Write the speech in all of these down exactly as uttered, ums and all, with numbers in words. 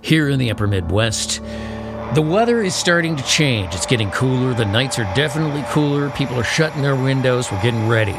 here in the upper Midwest. The weather is starting to change. It's getting cooler. The nights are definitely cooler. People are shutting their windows. We're getting ready.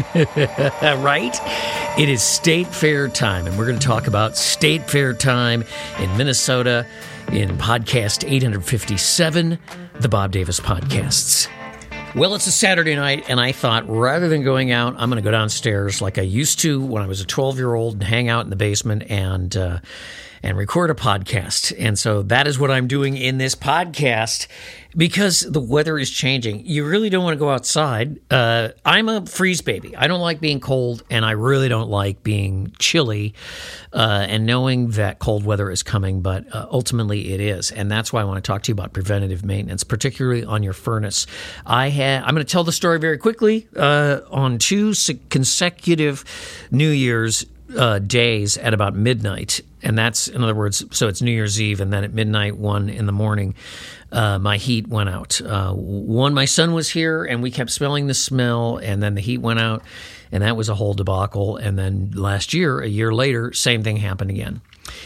Right? It is State Fair time, and we're going to talk about State Fair time in Minnesota in podcast eight fifty-seven, the Bob Davis Podcasts. Well, it's a Saturday night, and I thought rather than going out, I'm going to go downstairs like I used to when I was a twelve-year-old and hang out in the basement and uh, and record a podcast. And so that is what I'm doing in this podcast because the weather is changing. You really don't want to go outside. Uh, I'm a freeze baby. I don't like being cold, and I really don't like being chilly uh, and knowing that cold weather is coming, but uh, ultimately it is. And that's why I want to talk to you about preventative maintenance, particularly on your furnace. I ha- I'm going to tell the story very quickly. Uh, on two consecutive New Year's Uh, days at about midnight, and that's, in other words, so it's New Year's Eve, and then at midnight, one in the morning, uh, my heat went out. Uh, one, my son was here, and we kept smelling the smell, and then the heat went out, and that was a whole debacle. And then last year, a year later, same thing happened again.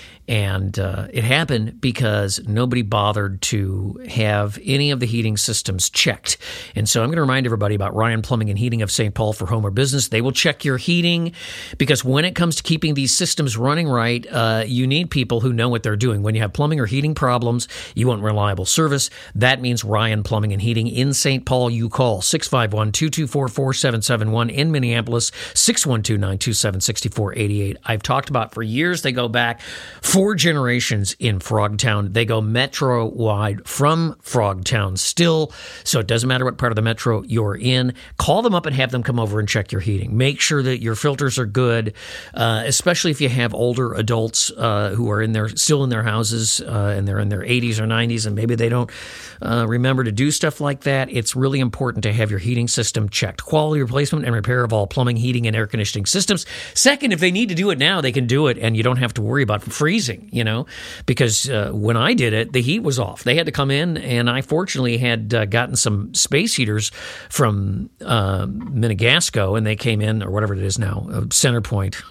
And uh, it happened because nobody bothered to have any of the heating systems checked. And so I'm going to remind everybody about Ryan Plumbing and Heating of Saint Paul for home or business. They will check your heating because when it comes to keeping these systems running right, uh, you need people who know what they're doing. When you have plumbing or heating problems, you want reliable service. That means Ryan Plumbing and Heating in Saint Paul. You call six five one, two two four, four seven seven one. In Minneapolis, six one two, nine two seven, six four eight eight. I've talked about for years. They go back four generations in Frogtown. They go metro-wide from Frogtown still, so it doesn't matter what part of the metro you're in. Call them up and have them come over and check your heating. Make sure that your filters are good, uh, especially if you have older adults uh, who are in their still in their houses uh, and they're in their eighties or nineties and maybe they don't uh, remember to do stuff like that. It's really important to have your heating system checked. Quality replacement and repair of all plumbing, heating, and air conditioning systems. Second, if they need to do it now, they can do it, and you don't have to worry about freezing. You know, because uh, when I did it, the heat was off. They had to come in, and I fortunately had uh, gotten some space heaters from uh, Minigasco, and they came in, or whatever it is now, uh, CenterPoint,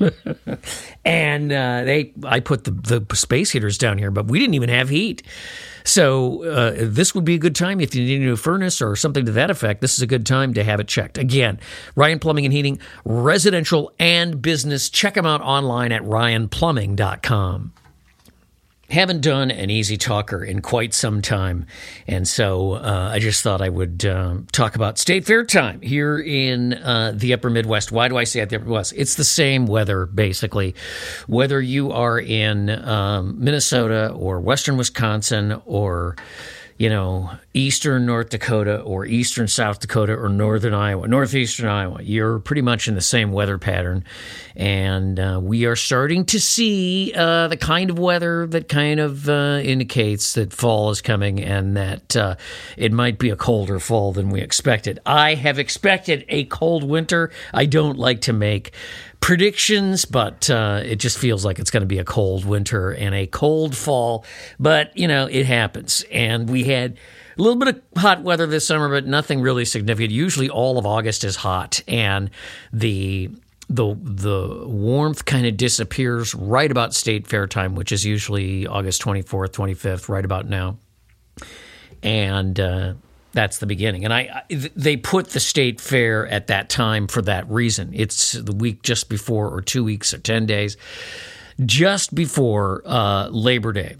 and uh, they I put the, the space heaters down here, but we didn't even have heat. So uh, this would be a good time if you need a new furnace or something to that effect. This is a good time to have it checked. Again, Ryan Plumbing and Heating, residential and business. Check them out online at ryan plumbing dot com. Haven't done an Easy Talker in quite some time, and so uh, I just thought I would uh, talk about State Fair time here in uh, the upper Midwest. Why do I say at the upper Midwest? It's the same weather, basically. Whether you are in um, Minnesota or western Wisconsin or, you know, eastern North Dakota or eastern South Dakota or northern Iowa, northeastern Iowa, you're pretty much in the same weather pattern. And uh, we are starting to see uh, the kind of weather that kind of uh, indicates that fall is coming and that uh, it might be a colder fall than we expected. I have expected a cold winter. I don't like to make predictions, but uh, it just feels like it's going to be a cold winter and a cold fall. But, you know, it happens. And we had a little bit of hot weather this summer, but nothing really significant. Usually all of August is hot, and the the the warmth kind of disappears right about State Fair time, which is usually August twenty-fourth, twenty-fifth, right about now. And uh, that's the beginning. And I, I they put the State Fair at that time for that reason. It's the week just before, or two weeks or ten days, just before uh, Labor Day.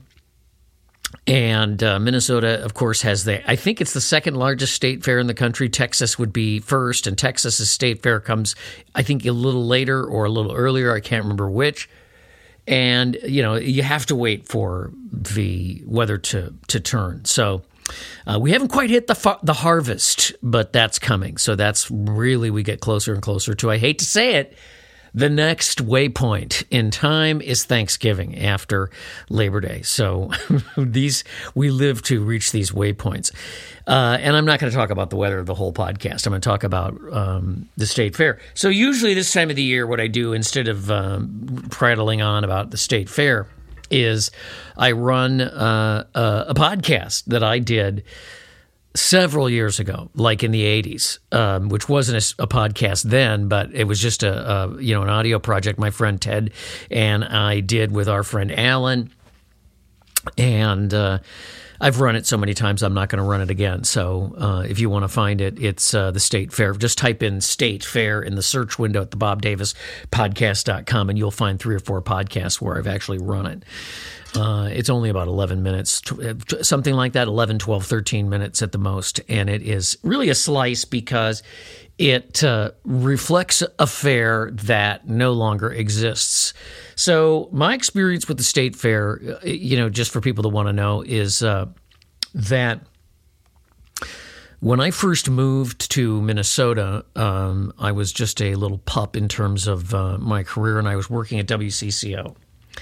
And uh, Minnesota, of course, has the, I think it's the second largest state fair in the country. Texas would be first, and Texas's state fair comes, I think, a little later or a little earlier. I can't remember which. And, you know, you have to wait for the weather to, to turn. So uh, we haven't quite hit the fa- the harvest, but that's coming. So that's really, we get closer and closer to, I hate to say it, the next waypoint in time is Thanksgiving after Labor Day. So these we live to reach these waypoints. Uh, and I'm not going to talk about the weather of the whole podcast. I'm going to talk about um, the State Fair. So usually this time of the year, what I do instead of um, prattling on about the State Fair is I run uh, a, a podcast that I did several years ago, like in the eighties, um, which wasn't a, a podcast then, but it was just a, a you know an audio project my friend Ted and I did with our friend Alan. And uh, I've run it so many times, I'm not going to run it again. So uh, if you want to find it, it's uh, the State Fair. Just type in State Fair in the search window at the bob davis podcast dot com, and you'll find three or four podcasts where I've actually run it. Uh, it's only about eleven minutes, something like that, eleven, twelve, thirteen minutes at the most. And it is really a slice because it uh, reflects a fair that no longer exists. So my experience with the State Fair, you know, just for people that want to know, is uh, that when I first moved to Minnesota, um, I was just a little pup in terms of uh, my career, and I was working at W C C O.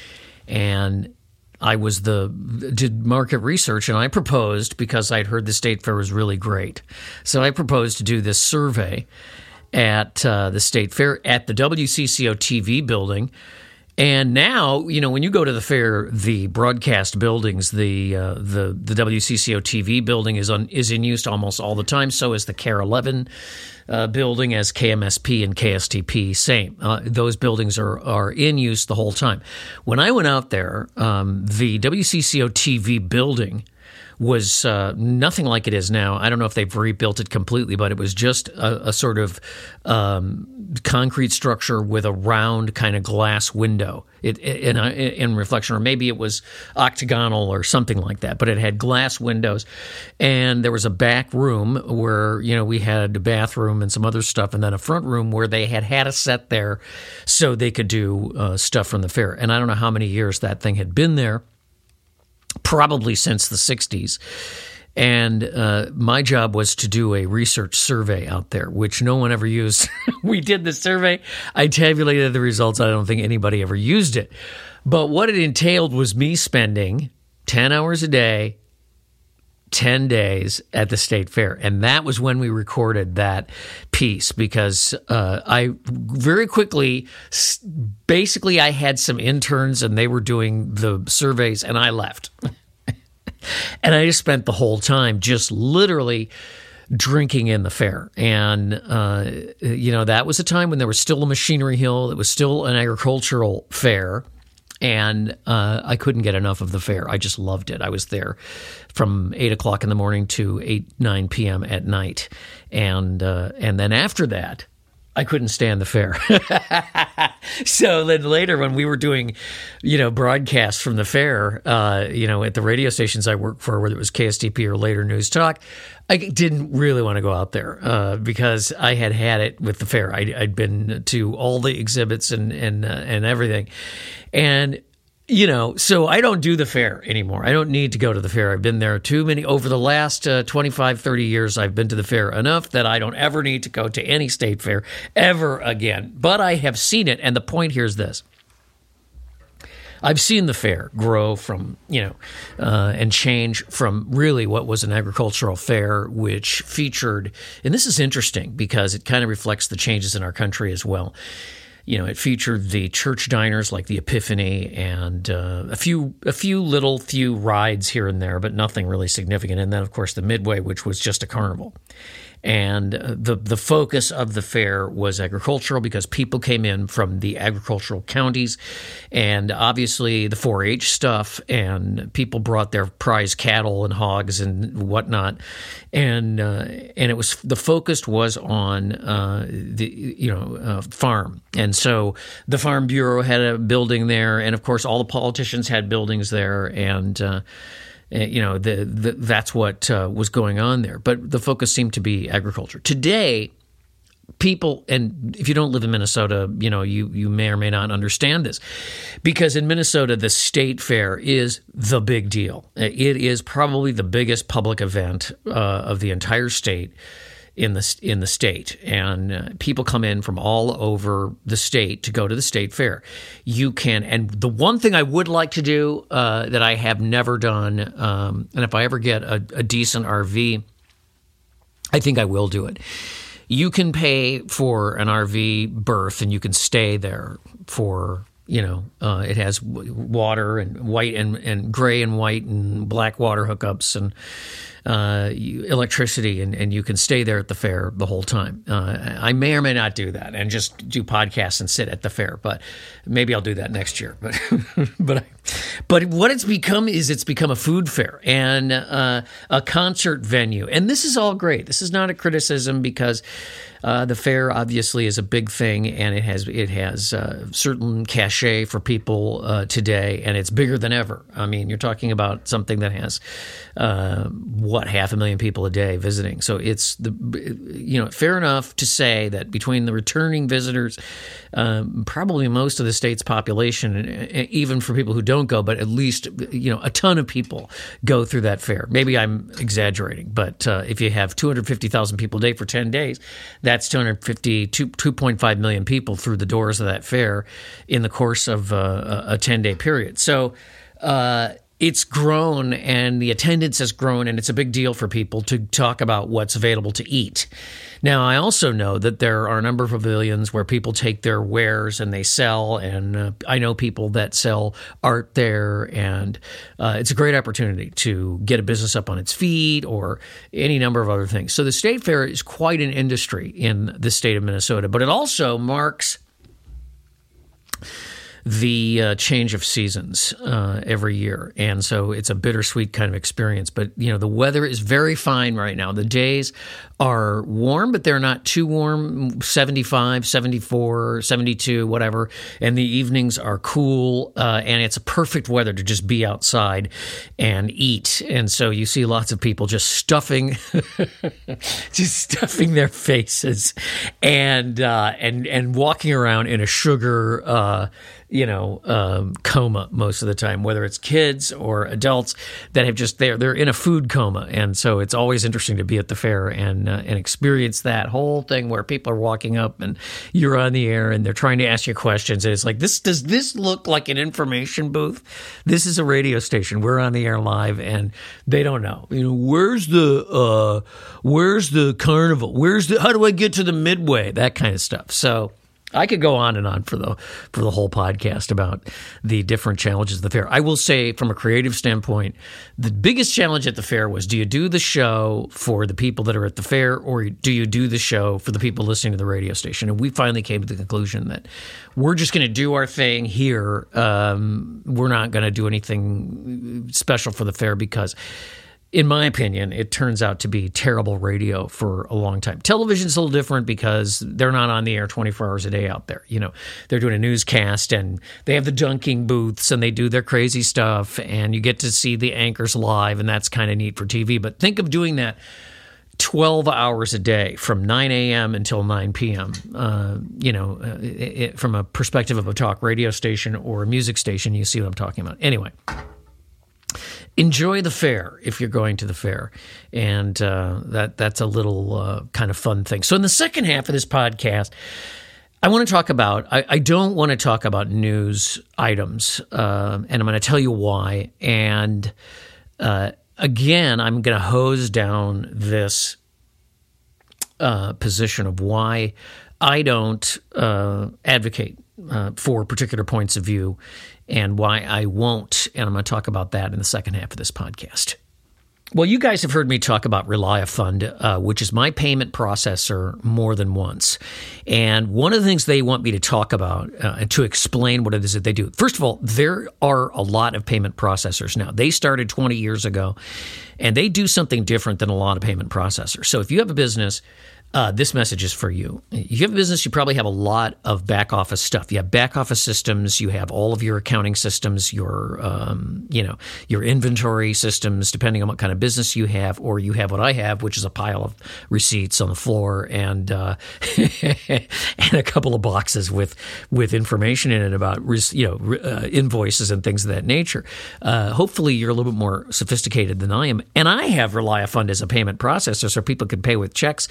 And I was the did market research, and I proposed, because I'd heard the State Fair was really great. So I proposed to do this survey at uh, the State Fair at the W C C O T V building. And now, you know, when you go to the fair, the broadcast buildings, the uh, the the W C C O T V building is on is in use almost all the time. So is the C A R eleven uh, building, as K M S P and K S T P. Same. Uh, those buildings are are in use the whole time. When I went out there, um, the W C C O T V building was uh, nothing like it is now. I don't know if they've rebuilt it completely, but it was just a, a sort of um, concrete structure with a round kind of glass window it, in, in reflection, or maybe it was octagonal or something like that, but it had glass windows. And there was a back room where, you know, we had a bathroom and some other stuff, and then a front room where they had had a set there so they could do uh, stuff from the fair. And I don't know how many years that thing had been there. Probably since the sixties. And uh, my job was to do a research survey out there, which no one ever used. We did the survey. I tabulated the results. I don't think anybody ever used it. But what it entailed was me spending ten hours a day, ten days at the State Fair. And that was when we recorded that piece, because uh, I very quickly, basically I had some interns and they were doing the surveys, and I left. And I just spent the whole time just literally drinking in the fair. And, uh, you know, that was a time when there was still a Machinery Hill. It was still an agricultural fair. And uh, I couldn't get enough of the fair. I just loved it. I was there from eight o'clock in the morning to eight, nine p.m. at night. And uh, and then after that, I couldn't stand the fair. So then later, when we were doing, you know, broadcasts from the fair, uh, you know, at the radio stations I worked for, whether it was K S T P or later News Talk, I didn't really want to go out there uh, because I had had it with the fair. I, I'd been to all the exhibits and and uh, and everything, and you know, so I don't do the fair anymore. I don't need to go to the fair. I've been there too many over the last uh, twenty-five, thirty years. I've been to the fair enough that I don't ever need to go to any state fair ever again. But I have seen it, and the point here is this. I've seen the fair grow from, you know, uh, and change from really what was an agricultural fair, which featured, and this is interesting because it kind of reflects the changes in our country as well. You know, it featured the church diners like the Epiphany and uh, a few, a few little few rides here and there, but nothing really significant. And then, of course, the Midway, which was just a carnival. And the the focus of the fair was agricultural because people came in from the agricultural counties, and obviously the four H stuff, and people brought their prize cattle and hogs and whatnot, and uh, and it was the focus was on uh, the you know uh, farm, and so the Farm Bureau had a building there, and of course all the politicians had buildings there, and. Uh, You know, the, the, that's what uh, was going on there. But the focus seemed to be agriculture. Today, people, and if you don't live in Minnesota, you know, you, you may or may not understand this. Because in Minnesota, the state fair is the big deal. It is probably the biggest public event uh, of the entire state in the in the state, and uh, people come in from all over the state to go to the state fair. You can, and the one thing I would like to do uh, that I have never done, um, and if I ever get a, a decent R V, I think I will do it. You can pay for an R V berth, and you can stay there for. You know, uh, it has water and white and, and gray and white and black water hookups and uh, you, electricity, and, and you can stay there at the fair the whole time. Uh, I may or may not do that and just do podcasts and sit at the fair, but maybe I'll do that next year. But but I, but what it's become is it's become a food fair and uh, a concert venue, and this is all great. This is not a criticism because uh, the fair obviously is a big thing, and it has it has uh, certain cachet for people uh, today, and it's bigger than ever. I mean, you're talking about something that has uh, what half a million people a day visiting. So it's the you know fair enough to say that between the returning visitors, um, probably most of the state's population, even for people who don't go, but at least you know a ton of people go through that fair. Maybe I'm exaggerating, but uh, if you have two hundred fifty thousand people a day for ten days, that's two hundred fifty, two point five million people through the doors of that fair in the course of uh, a ten-day period. So uh, it's grown, and the attendance has grown, and it's a big deal for people to talk about what's available to eat. Now, I also know that there are a number of pavilions where people take their wares and they sell, and uh, I know people that sell art there, and uh, it's a great opportunity to get a business up on its feet or any number of other things. So the State Fair is quite an industry in the state of Minnesota, but it also marks the uh, change of seasons uh, every year. And so it's a bittersweet kind of experience. But, you know, the weather is very fine right now. The days are warm, but they're not too warm, seventy-five, seventy-four, seventy-two, whatever. And the evenings are cool, uh, and it's a perfect weather to just be outside and eat. And so you see lots of people just stuffing, just stuffing their faces and, uh, and, and walking around in a sugar, uh, you know, um, coma most of the time, whether it's kids or adults that have just, they're, they're in a food coma. And so it's always interesting to be at the fair and, uh, and experience that whole thing where people are walking up and you're on the air and they're trying to ask you questions. And it's like, this, does this look like an information booth? This is a radio station. We're on the air live and they don't know, you know, where's the, uh, where's the carnival? Where's the, how do I get to the Midway? That kind of stuff. So I could go on and on for the for the whole podcast about the different challenges of the fair. I will say, from a creative standpoint, the biggest challenge at the fair was: do you do the show for the people that are at the fair, or do you do the show for the people listening to the radio station? And we finally came to the conclusion that we're just going to do our thing here. Um, we're not going to do anything special for the fair because, in my opinion, it turns out to be terrible radio for a long time. Television's a little different because they're not on the air twenty-four hours a day out there. You know, they're doing a newscast and they have the dunking booths and they do their crazy stuff and you get to see the anchors live, and that's kind of neat for T V. But think of doing that twelve hours a day from nine a.m. until nine p.m., uh, you know, uh, it, it, from a perspective of a talk radio station or a music station. You see what I'm talking about. Anyway. Enjoy the fair if you're going to the fair, and uh, that that's a little uh, kind of fun thing. So in the second half of this podcast, I want to talk about, I, I don't want to talk about news items, uh, and I'm going to tell you why. And uh, again, I'm going to hose down this uh, position of why I don't uh, advocate uh, for particular points of view and why I won't, and I'm going to talk about that in the second half of this podcast. Well, you guys have heard me talk about ReliaFund, uh, which is my payment processor, more than once. And one of the things they want me to talk about uh, and to explain what it is that they do. First of all, there are a lot of payment processors now. They started twenty years ago, and they do something different than a lot of payment processors. So if you have a business, Uh, this message is for you. If you have a business, you probably have a lot of back office stuff. You have back office systems. You have all of your accounting systems, your, um, you know, your inventory systems, depending on what kind of business you have, or you have what I have, which is a pile of receipts on the floor and uh, and a couple of boxes with with information in it about, you know, uh, invoices and things of that nature. Uh, hopefully, you're a little bit more sophisticated than I am, and I have ReliaFund as a payment processor, so people can pay with checks, electronic.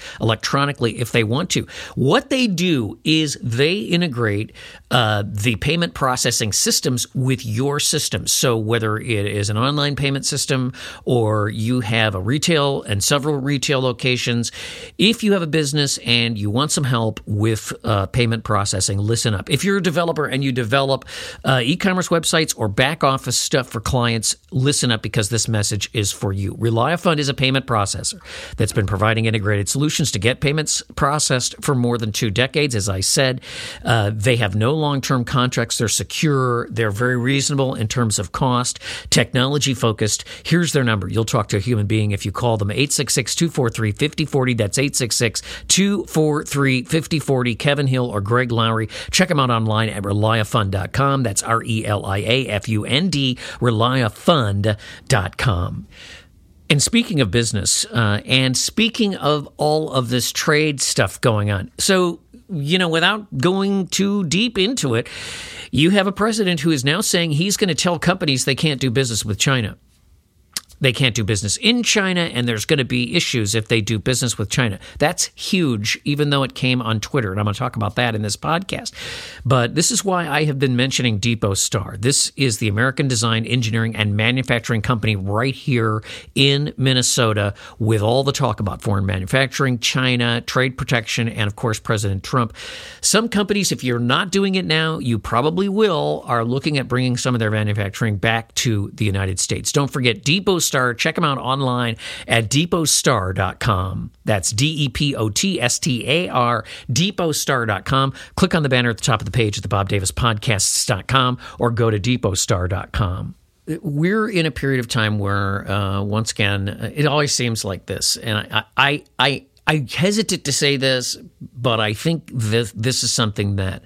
electronically if they want to. What they do is they integrate uh, the payment processing systems with your systems. So whether it is an online payment system or you have a retail and several retail locations, if you have a business and you want some help with uh, payment processing, listen up. If you're a developer and you develop uh, e-commerce websites or back office stuff for clients, listen up because this message is for you. ReliaFund is a payment processor that's been providing integrated solutions to get payments processed for more than two decades. As I said, uh, they have no long-term contracts. They're secure. They're very reasonable in terms of cost, technology focused. Here's their number. You'll talk to a human being if you call them, eight six six, two four three, five zero four zero. That's eight six six, two four three, five zero four zero. Kevin Hill or Greg Lowry. Check them out online at reliafund dot com. That's R E L I A F U N D, reliafund dot com. And speaking of business, uh, and speaking of all of this trade stuff going on, so, you know, without going too deep into it, you have a president who is now saying he's going to tell companies they can't do business with China. They can't do business in China, and there's going to be issues if they do business with China. That's huge, even though it came on Twitter, and I'm going to talk about that in this podcast. But this is why I have been mentioning Depot Star. This is the American design, engineering, and manufacturing company right here in Minnesota with all the talk about foreign manufacturing, China, trade protection, and, of course, President Trump. Some companies, if you're not doing it now, you probably will, are looking at bringing some of their manufacturing back to the United States. Don't forget Depot Star. Check them out online at depot star dot com. That's D E P O T S T A R, depot star dot com. Click on the banner at the top of the page at the bob davis podcasts dot com or go to depot star dot com. We're in a period of time where, uh, once again, it always seems like this. And I, I, I, I hesitate to say this, but I think this, this is something that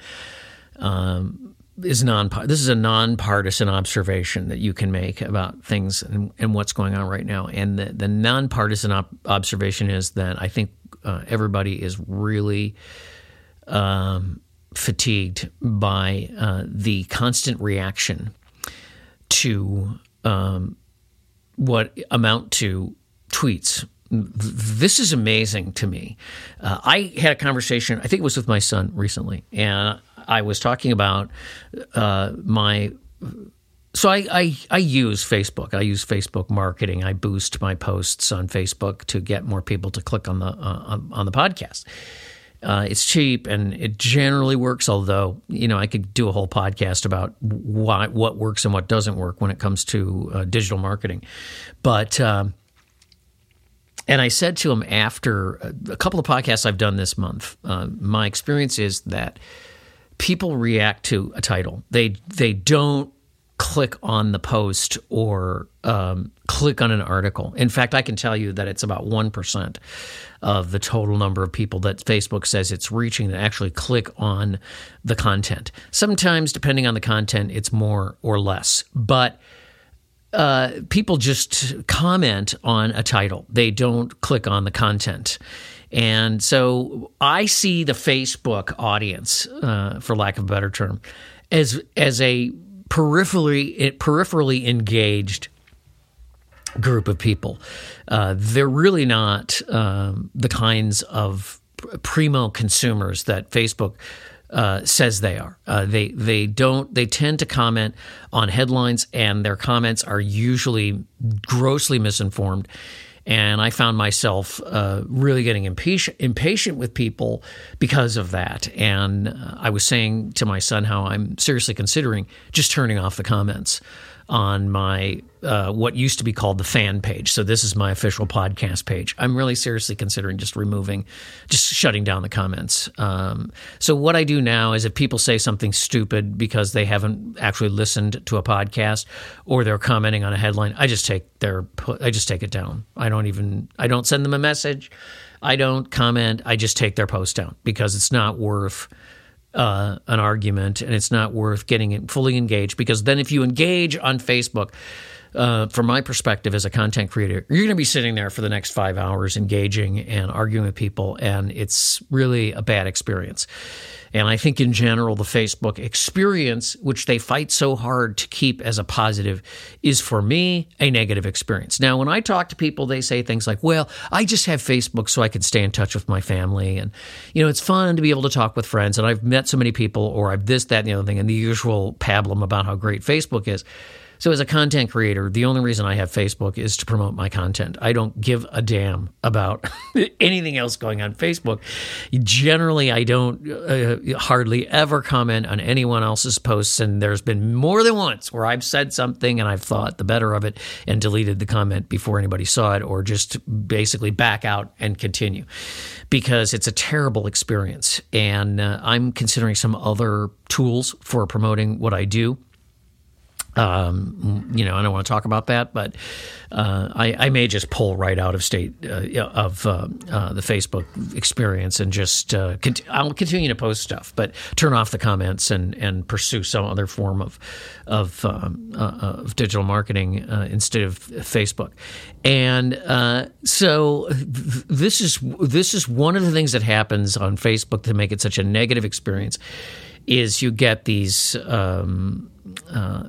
um, is non. This is a nonpartisan observation that you can make about things and, and what's going on right now. And the, the nonpartisan op- observation is that I think uh, everybody is really um, fatigued by uh, the constant reaction to um, what amount to tweets. This is amazing to me. Uh, I had a conversation, I think it was with my son recently, and I was talking about uh, my – so I, I, I use Facebook. I use Facebook marketing. I boost my posts on Facebook to get more people to click on the uh, on, on the podcast. Uh, it's cheap and it generally works, although, you know, I could do a whole podcast about why, what works and what doesn't work when it comes to uh, digital marketing. But um, – And I said to him after a couple of podcasts I've done this month, uh, my experience is that people react to a title. They they don't click on the post or um, click on an article. In fact, I can tell you that it's about one percent of the total number of people that Facebook says it's reaching that actually click on the content. Sometimes, depending on the content, it's more or less. But Uh, people just comment on a title. They don't click on the content. And so I see the Facebook audience, uh, for lack of a better term, as as a peripherally peripherally engaged group of people. Uh, they're really not um, the kinds of primo consumers that Facebook Uh, says they are. Uh, they they don't. They tend to comment on headlines, and their comments are usually grossly misinformed. And I found myself uh, really getting impatient impatient with people because of that. And uh, I was saying to my son how I'm seriously considering just turning off the comments on my uh, what used to be called the fan page. So this is my official podcast page. I'm really seriously considering just removing, just shutting down the comments. Um, so what I do now is if people say something stupid because they haven't actually listened to a podcast or they're commenting on a headline, I just take their I just take it down. I don't even I don't send them a message. I don't comment. I just take their post down because it's not worth Uh, an argument, and it's not worth getting it fully engaged, because then if you engage on Facebook, uh, from my perspective as a content creator, you're going to be sitting there for the next five hours engaging and arguing with people, and it's really a bad experience. And I think in general, the Facebook experience, which they fight so hard to keep as a positive, is for me a negative experience. Now, when I talk to people, they say things like, well, I just have Facebook so I can stay in touch with my family. And, you know, it's fun to be able to talk with friends. And I've met so many people, or I've this, that, and the other thing, and the usual pablum about how great Facebook is. So as a content creator, the only reason I have Facebook is to promote my content. I don't give a damn about anything else going on Facebook. Generally, I don't uh, hardly ever comment on anyone else's posts, and there's been more than once where I've said something and I've thought the better of it and deleted the comment before anybody saw it, or just basically back out and continue, because it's a terrible experience. And uh, I'm considering some other tools for promoting what I do. Um, you know, I don't want to talk about that, but uh, I, I may just pull right out of state uh, of uh, uh, the Facebook experience and just uh, cont- I'll continue to post stuff, but turn off the comments and, and pursue some other form of of, um, uh, of digital marketing uh, instead of Facebook. And uh, so th- this is this is one of the things that happens on Facebook to make it such a negative experience. Is you get these um, uh,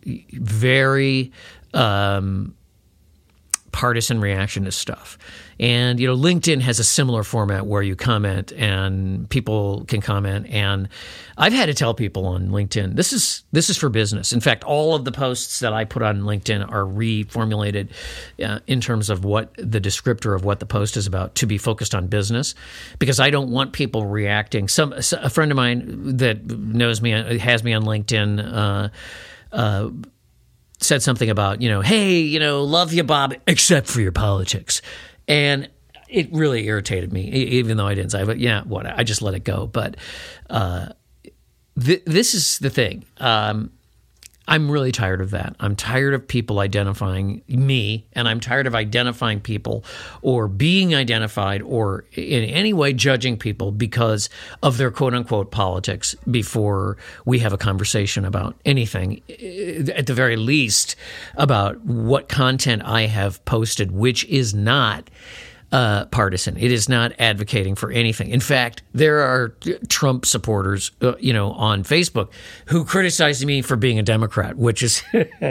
very um, partisan reaction to stuff. And, you know, LinkedIn has a similar format where you comment and people can comment. And I've had to tell people on LinkedIn, this is this is for business. In fact, all of the posts that I put on LinkedIn are reformulated uh, in terms of what the descriptor of what the post is about to be focused on business, because I don't want people reacting. Some a friend of mine that knows me, has me on LinkedIn, uh, uh, said something about, you know, hey, you know, love you, Bob, except for your politics. And it really irritated me, even though I didn't say, but yeah, what, I just let it go. But uh, th- this is the thing. Um, I'm really tired of that. I'm tired of people identifying me, and I'm tired of identifying people or being identified or in any way judging people because of their quote-unquote politics before we have a conversation about anything, at the very least, about what content I have posted, which is not Uh, partisan. It is not advocating for anything. In fact, there are Trump supporters, uh, you know, on Facebook who criticize me for being a Democrat, which is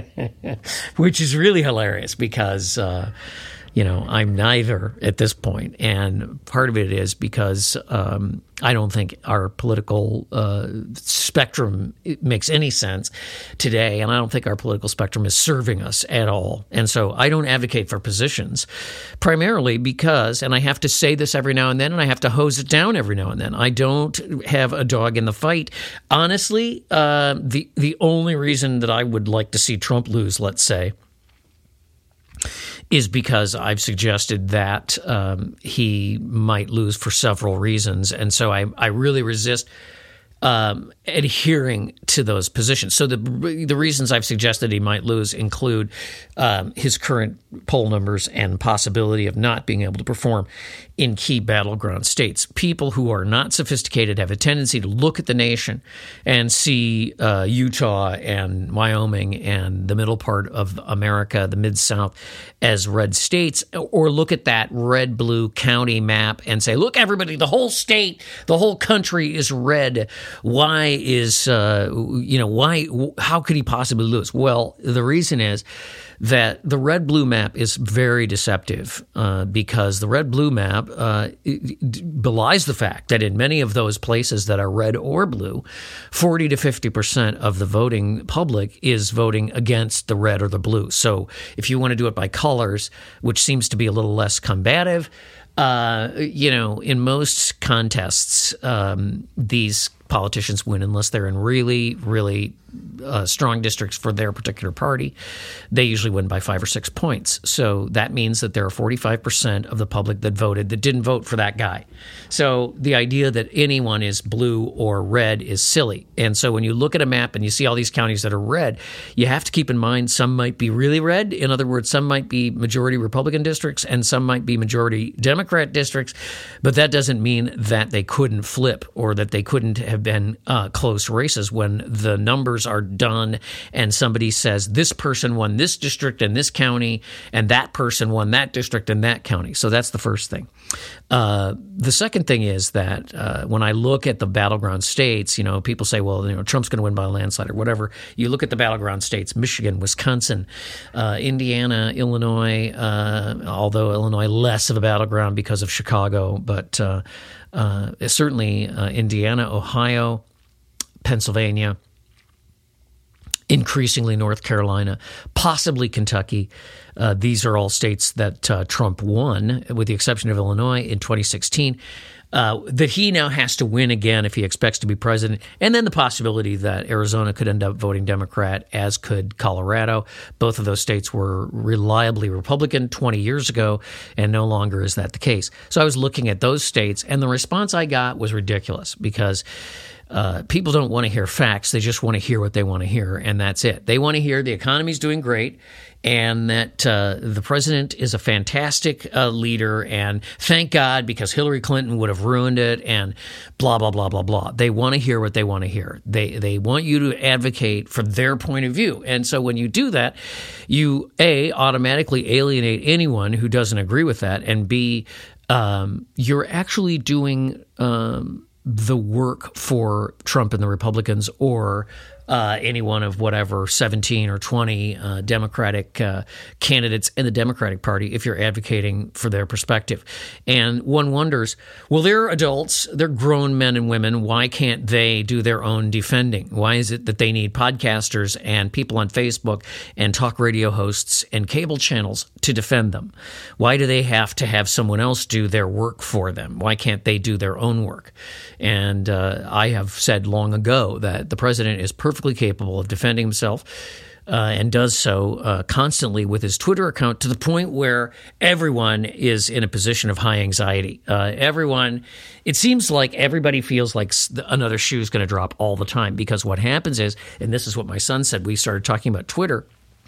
which is really hilarious because, uh, you know, I'm neither at this point. And part of it is because um, I don't think our political uh, spectrum makes any sense today, and I don't think our political spectrum is serving us at all. And so I don't advocate for positions, primarily because, and I have to say this every now and then, and I have to hose it down every now and then, I don't have a dog in the fight. Honestly, uh, the the only reason that I would like to see Trump lose, let's say, is because I've suggested that um, he might lose for several reasons. And so I, I really resist um, adhering to those positions. So the the reasons I've suggested he might lose include um, his current poll numbers and possibility of not being able to perform in key battleground states. People who are not sophisticated have a tendency to look at the nation and see uh, Utah and Wyoming and the middle part of America, the Mid-South, as red states, or look at that red-blue county map and say, look, everybody, the whole state, the whole country is red. Why is, uh, you know, why, how could he possibly lose? Well, the reason is that the red-blue map is very deceptive uh, because the red-blue map uh, belies the fact that in many of those places that are red or blue, forty to fifty percent of the voting public is voting against the red or the blue. So if you want to do it by colors, which seems to be a little less combative, uh, you know, in most contests, um, these politicians win unless they're in really, really uh, strong districts for their particular party. They usually win by five or six points. So that means that there are forty-five percent of the public that voted that didn't vote for that guy. So the idea that anyone is blue or red is silly. And so when you look at a map and you see all these counties that are red, you have to keep in mind some might be really red. In other words, some might be majority Republican districts and some might be majority Democrat districts. But that doesn't mean that they couldn't flip or that they couldn't have have been uh, close races when the numbers are done and somebody says this person won this district in this county and that person won that district in that county. So that's the first thing. Uh, the second thing is that uh, when I look at the battleground states, you know, people say, well, you know, Trump's going to win by a landslide or whatever. You look at the battleground states, Michigan, Wisconsin, uh, Indiana, Illinois, uh, although Illinois less of a battleground because of Chicago, but uh, uh, certainly uh, Indiana, Ohio, Pennsylvania, increasingly North Carolina, possibly Kentucky. Uh, these are all states that uh, Trump won, with the exception of Illinois in twenty sixteen, uh, that he now has to win again if he expects to be president. And then the possibility that Arizona could end up voting Democrat, as could Colorado. Both of those states were reliably Republican twenty years ago, and no longer is that the case. So I was looking at those states, and the response I got was ridiculous because Uh, people don't want to hear facts. They just want to hear what they want to hear, and that's it. They want to hear the economy's doing great and that uh, the president is a fantastic uh, leader, and thank God, because Hillary Clinton would have ruined it, and blah, blah, blah, blah, blah. They want to hear what they want to hear. They, they want you to advocate for their point of view. And so when you do that, you, A, automatically alienate anyone who doesn't agree with that, and B, um, you're actually doing um, the work for Trump and the Republicans, or uh, any one of whatever seventeen or twenty uh, Democratic uh, candidates in the Democratic Party, if you're advocating for their perspective. And one wonders, well, they're adults, they're grown men and women. Why can't they do their own defending? Why is it that they need podcasters and people on Facebook and talk radio hosts and cable channels to defend them? Why do they have to have someone else do their work for them? Why can't they do their own work? And uh, I have said long ago that the president is perfectly capable of defending himself, uh, and does so uh, constantly with his Twitter account, to the point where everyone is in a position of high anxiety. Uh, everyone, it seems like everybody feels like another shoe is going to drop all the time, because what happens is, and this is what my son said, we started talking about Twitter,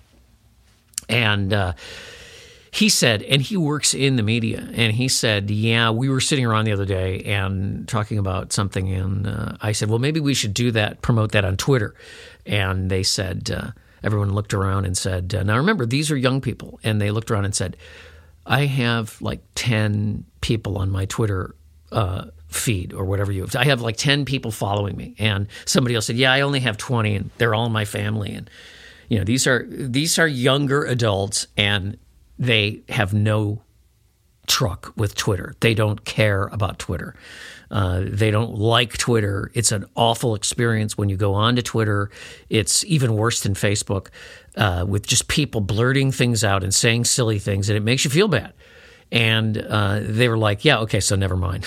and uh, he said, and he works in the media, and he said, yeah, we were sitting around the other day and talking about something, and uh, I said, well, maybe we should do that, promote that on Twitter. And they said, uh, everyone looked around and said, uh, now remember, these are young people. And they looked around and said, I have like ten people on my Twitter uh, feed, or whatever you have. I have like ten people following me. And somebody else said, yeah, I only have twenty, and they're all my family. And, you know, these are these are younger adults, and they have no truck with Twitter. They don't care about Twitter. Uh, they don't like Twitter. It's an awful experience when you go onto Twitter. It's even worse than Facebook, uh, with just people blurting things out and saying silly things, and it makes you feel bad. And uh, they were like, yeah, okay, so never mind.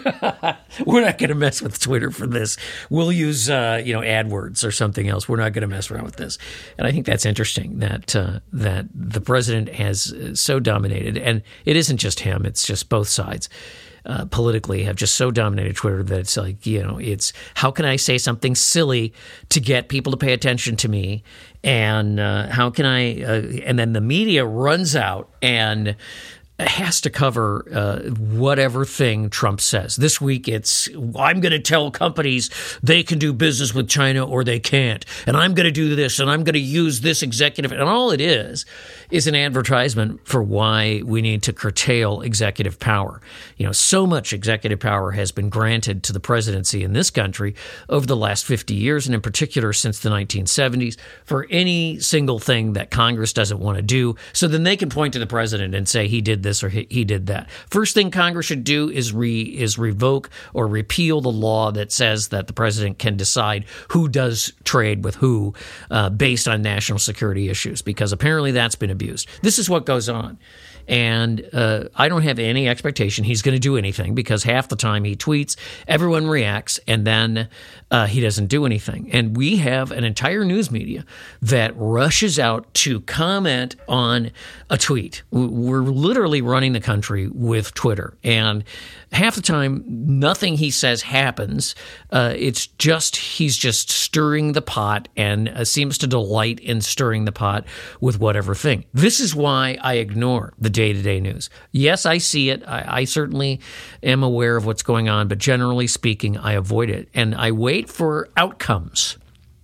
We're not going to mess with Twitter for this. We'll use, uh, you know, AdWords or something else. We're not going to mess around with this. And I think that's interesting that uh, that the president has so dominated. And it isn't just him. It's just both sides uh, politically have just so dominated Twitter that it's like, you know, it's how can I say something silly to get people to pay attention to me? And uh, how can I uh, – and then the media runs out and – has to cover uh, whatever thing Trump says. This week it's, I'm going to tell companies they can do business with China or they can't. And I'm going to do this, and I'm going to use this executive. And all it is is an advertisement for why we need to curtail executive power. You know, so much executive power has been granted to the presidency in this country over the last fifty years, and in particular since the nineteen seventies, for any single thing that Congress doesn't want to do. So then they can point to the president and say he did this or he, he did that. First thing Congress should do is re is revoke or repeal the law that says that the president can decide who does trade with who uh, based on national security issues, because apparently that's been abused. This is what goes on. And uh, I don't have any expectation he's going to do anything, because half the time he tweets, everyone reacts, and then uh, he doesn't do anything. And we have an entire news media that rushes out to comment on a tweet. We're literally literally running the country with Twitter. And half the time, nothing he says happens. Uh, it's just he's just stirring the pot and uh, seems to delight in stirring the pot with whatever thing. This is why I ignore the day-to-day news. Yes, I see it. I, I certainly am aware of what's going on, but generally speaking, I avoid it. And I wait for outcomes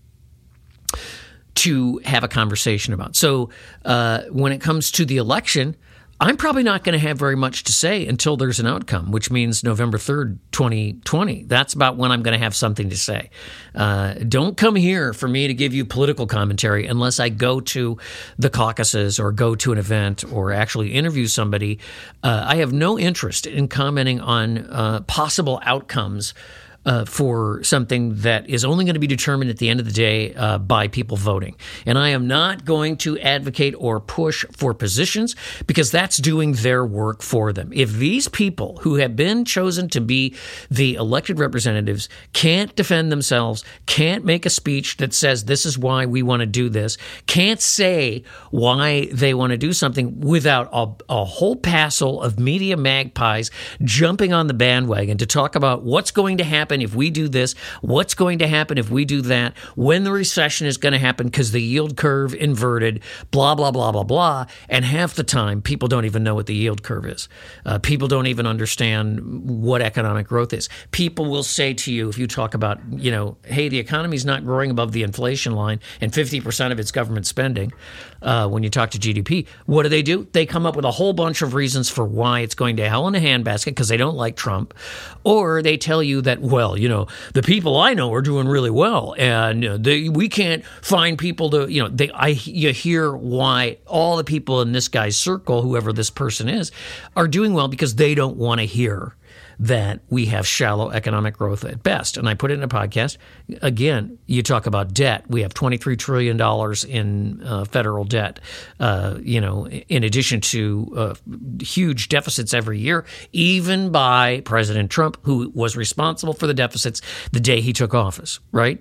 to have a conversation about. So uh, when it comes to the election, I'm probably not going to have very much to say until there's an outcome, which means November third, twenty twenty. That's about when I'm going to have something to say. Uh, don't come here for me to give you political commentary unless I go to the caucuses or go to an event or actually interview somebody. Uh, I have no interest in commenting on uh, possible outcomes Uh, for something that is only going to be determined at the end of the day uh, by people voting. And I am not going to advocate or push for positions because that's doing their work for them. If these people who have been chosen to be the elected representatives can't defend themselves, can't make a speech that says this is why we want to do this, can't say why they want to do something without a, a whole passel of media magpies jumping on the bandwagon to talk about what's going to happen if we do this, what's going to happen if we do that, when the recession is going to happen because the yield curve inverted, blah, blah, blah, blah, blah. And half the time, people don't even know what the yield curve is. Uh, people don't even understand what economic growth is. People will say to you, if you talk about, you know, hey, the economy's not growing above the inflation line and fifty percent of it's government spending, uh, when you talk to G D P, what do they do? They come up with a whole bunch of reasons for why it's going to hell in a handbasket because they don't like Trump. Or they tell you that, well, you know, the people I know are doing really well, and uh, they, we can't find people to, you know, they. I you hear why all the people in this guy's circle, whoever this person is, are doing well because they don't want to hear that we have shallow economic growth at best. And I put it in a podcast. Again, you talk about debt. We have twenty-three trillion dollars in uh, federal debt, uh, you know, in addition to uh, huge deficits every year, even by President Trump, who was responsible for the deficits the day he took office, right?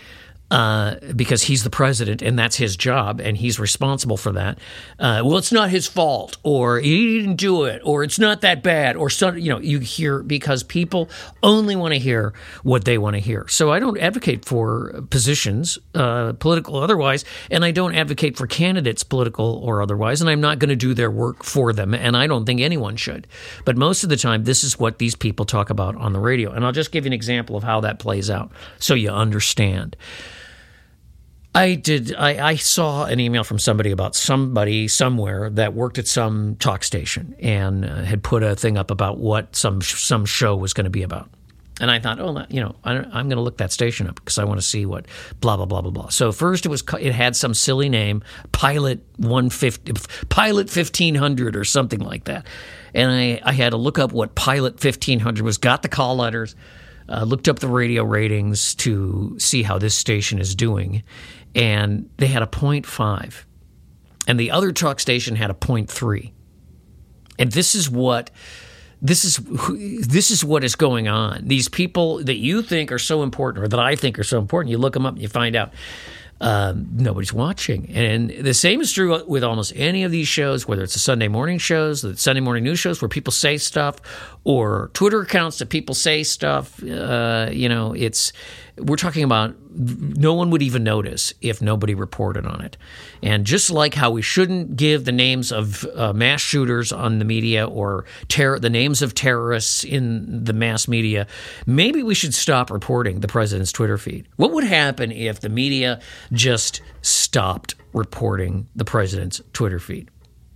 Uh, because he's the president and that's his job and he's responsible for that. Uh, well, it's not his fault, or he didn't do it, or it's not that bad, or some, you know, you hear because people only want to hear what they want to hear. So I don't advocate for positions, uh, political or otherwise, and I don't advocate for candidates, political or otherwise, and I'm not going to do their work for them, and I don't think anyone should. But most of the time, this is what these people talk about on the radio. And I'll just give you an example of how that plays out so you understand. I did. I, I saw an email from somebody about somebody somewhere that worked at some talk station and uh, had put a thing up about what some some show was going to be about. And I thought, oh, you know, I, I'm going to look that station up because I want to see what blah blah blah blah blah. So first, it was it had some silly name, Pilot one fifty, Pilot fifteen hundred or something like that. And I, I had to look up what Pilot fifteen hundred was. Got the call letters, uh, looked up the radio ratings to see how this station is doing. And they had a point five, and the other talk station had a point three. And this is what this is this is what is going on. These people that you think are so important, or that I think are so important, you look them up and you find out um, nobody's watching. And the same is true with almost any of these shows, whether it's the Sunday morning shows, the Sunday morning news shows where people say stuff, or Twitter accounts that people say stuff. Uh, you know, it's we're talking about no one would even notice if nobody reported on it. And just like how we shouldn't give the names of uh, mass shooters on the media or terror, the names of terrorists in the mass media, maybe we should stop reporting the president's Twitter feed. What would happen if the media just stopped reporting the president's Twitter feed?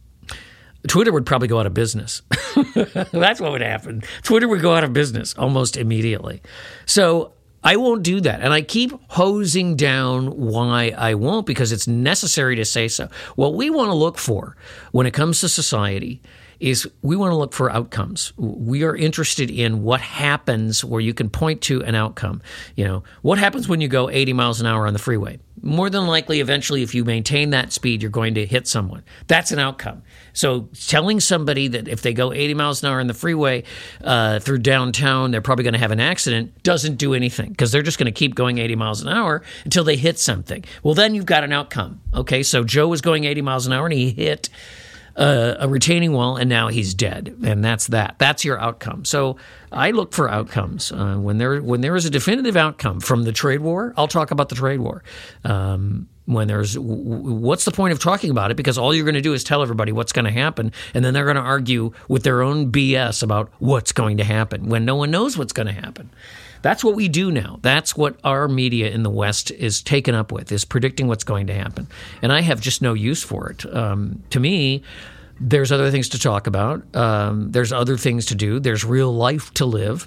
Twitter would probably go out of business. That's what would happen. Twitter would go out of business almost immediately. So I won't do that. And I keep hosing down why I won't, because it's necessary to say so. What we want to look for when it comes to society is we want to look for outcomes. We are interested in what happens where you can point to an outcome. You know, what happens when you go eighty miles an hour on the freeway? More than likely, eventually, if you maintain that speed, you're going to hit someone. That's an outcome. So telling somebody that if they go eighty miles an hour on the freeway uh, through downtown, they're probably going to have an accident doesn't do anything, because they're just going to keep going eighty miles an hour until they hit something. Well, then you've got an outcome. Okay, so Joe was going eighty miles an hour and he hit uh, a retaining wall, and now he's dead, and that's that. That's your outcome. So I look for outcomes. Uh, when there when there is a definitive outcome from the trade war, I'll talk about the trade war. Um, when there's, what's the point of talking about it? Because all you're going to do is tell everybody what's going to happen, and then they're going to argue with their own B S about what's going to happen when no one knows what's going to happen. That's what we do now. That's what our media in the West is taken up with, is predicting what's going to happen. And I have just no use for it. Um, to me, there's other things to talk about. Um, there's other things to do. There's real life to live.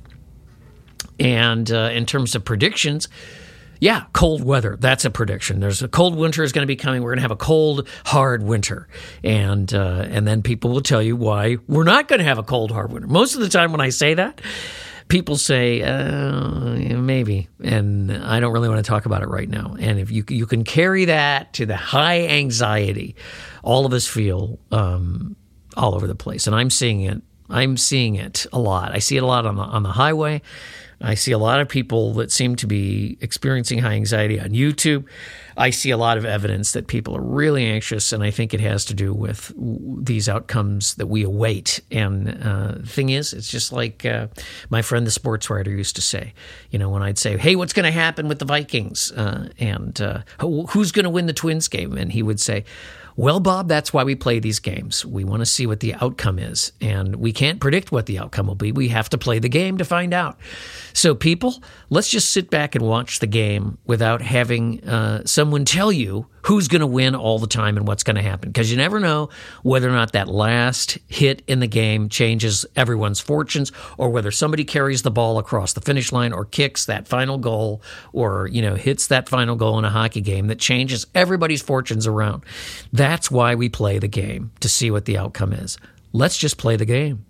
And uh, in terms of predictions, yeah, cold weather. That's a prediction. There's a cold winter is going to be coming. We're going to have a cold, hard winter. And uh, and then people will tell you why we're not going to have a cold, hard winter. Most of the time when I say that, people say, uh, maybe, and I don't really want to talk about it right now. And if you you can carry that to the high anxiety all of us feel um, all over the place, and I'm seeing it. I'm seeing it a lot. I see it a lot on the on the highway. I see a lot of people that seem to be experiencing high anxiety on YouTube. I see a lot of evidence that people are really anxious, and I think it has to do with these outcomes that we await. And uh, the thing is, it's just like uh, my friend, the sports writer, used to say. You know, when I'd say, hey, what's going to happen with the Vikings? Uh, and uh, who's going to win the Twins game? And he would say, well, Bob, that's why we play these games. We want to see what the outcome is, and we can't predict what the outcome will be. We have to play the game to find out. So people, let's just sit back and watch the game without having uh, someone tell you who's going to win all the time and what's going to happen, because you never know whether or not that last hit in the game changes everyone's fortunes, or whether somebody carries the ball across the finish line or kicks that final goal, or, you know, hits that final goal in a hockey game that changes everybody's fortunes around. That's why we play the game, to see what the outcome is. Let's just play the game.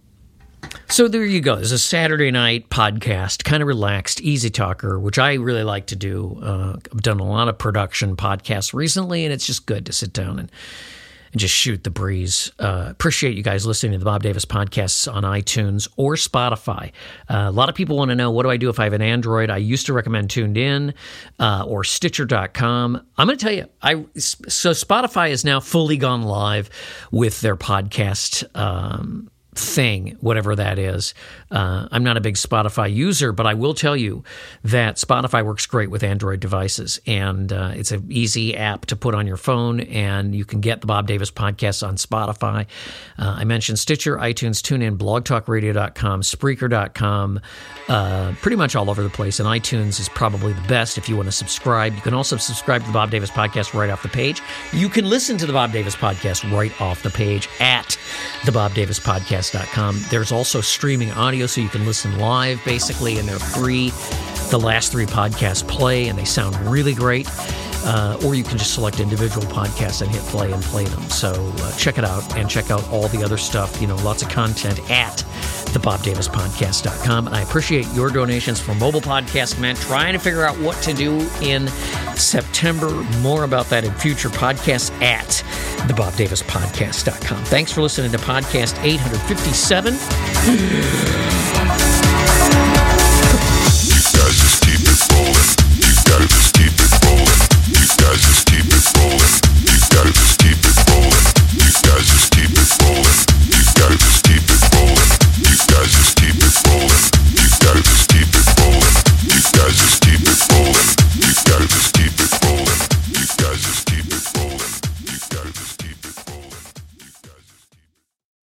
So there you go. There's a Saturday night podcast, kind of relaxed, easy talker, which I really like to do. Uh, I've done a lot of production podcasts recently, and it's just good to sit down and, and just shoot the breeze. Uh, appreciate you guys listening to the Bob Davis podcasts on iTunes or Spotify. Uh, a lot of people want to know, what do I do if I have an Android? I used to recommend Tuned In uh, or Stitcher dot com. I'm going to tell you, I so Spotify is now fully gone live with their podcast um thing, whatever that is. Uh, I'm not a big Spotify user, but I will tell you that Spotify works great with Android devices, and uh, it's an easy app to put on your phone, and you can get the Bob Davis podcast on Spotify. Uh, I mentioned Stitcher, iTunes, TuneIn, blog talk radio dot com, Spreaker dot com, uh, pretty much all over the place, and iTunes is probably the best if you want to subscribe. You can also subscribe to the Bob Davis podcast right off the page. You can listen to the Bob Davis podcast right off the page at the Bob Davis podcast dot com. There's also streaming audio, so you can listen live, basically, and they're free. The last three podcasts play, and they sound really great. Uh, or you can just select individual podcasts and hit play and play them. So uh, check it out, and check out all the other stuff. You know, lots of content at the Bob Davis podcast dot com. And I appreciate your donations for Mobile Podcast Man, trying to figure out what to do in September. More about that in future podcasts at the Bob Davis podcast dot com. Thanks for listening to podcast eight fifty-seven.